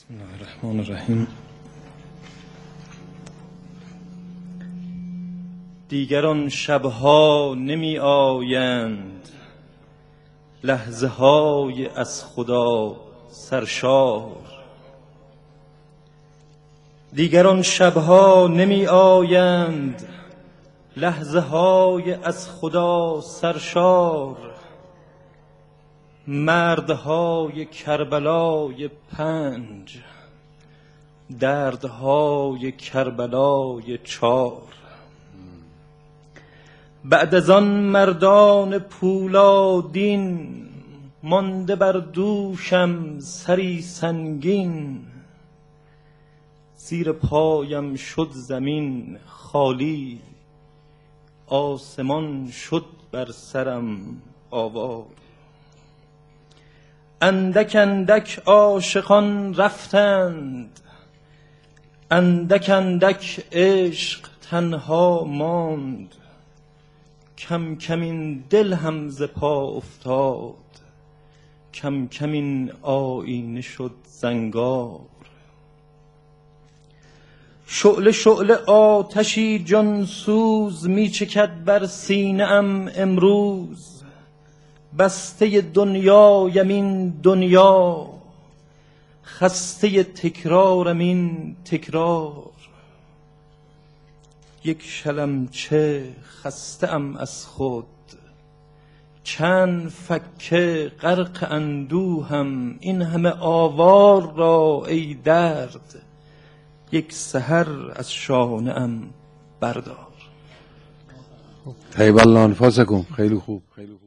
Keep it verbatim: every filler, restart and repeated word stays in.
بسم الله الرحمن الرحیم. دیگران شبها نمی آیند، لحظه های از خدا سرشار. دیگران شبها نمی آیند، لحظه های از خدا سرشار. مردهای کربلای پنج، دردهای کربلای چار. بعد از آن مردان پولادین، مانده بر دوشم سری سنگین. زیر پایم شد زمین خالی، آسمان شد بر سرم آوار. اندک اندک عاشقان رفتند، اندک اندک عشق تنها ماند. کم کم این دل هم ز پا افتاد، کم کم این آینه شد زنگار. شعله شعله آتشی جانسوز می چکد بر سینه ام امروز. بسته دنیایم این دنیا، خسته تکرارم این تکرار. یک شلمچه خسته ام از خود، چند فکه غرق اندوهم. این همه آوار را ای درد، یک سحر از شانه ام بردار. طیب الله انفاسکم. خیلی خوب، خیلی خوب.